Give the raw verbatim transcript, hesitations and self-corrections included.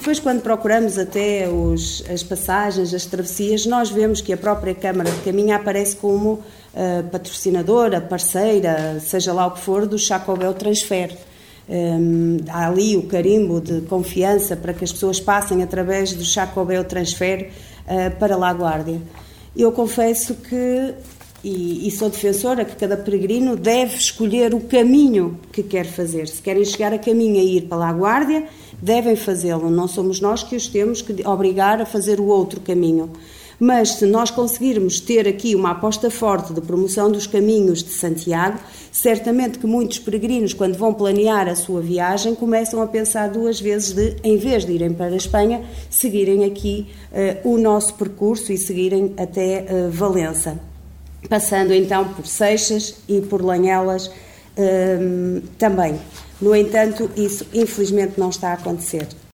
depois, quando procuramos até os, as passagens, as travessias, nós vemos que a própria Câmara de Caminha aparece como uh, patrocinadora, parceira, seja lá o que for, do Xacobel Transfer. Um, há ali o carimbo de confiança para que as pessoas passem através do Xacobel Transfer uh, para La Guardia. Eu confesso que, e, e sou defensora, que cada peregrino deve escolher o caminho que quer fazer. Se querem chegar a caminho e ir para La Guardia, devem fazê-lo. Não somos nós que os temos que obrigar a fazer o outro caminho. Mas se nós conseguirmos ter aqui uma aposta forte de promoção dos caminhos de Santiago, certamente que muitos peregrinos, quando vão planear a sua viagem, começam a pensar duas vezes de, em vez de irem para a Espanha, seguirem aqui uh, o nosso percurso e seguirem até uh, Valença. Passando então por Seixas e por Lanhelas uh, também. No entanto, isso infelizmente não está a acontecer.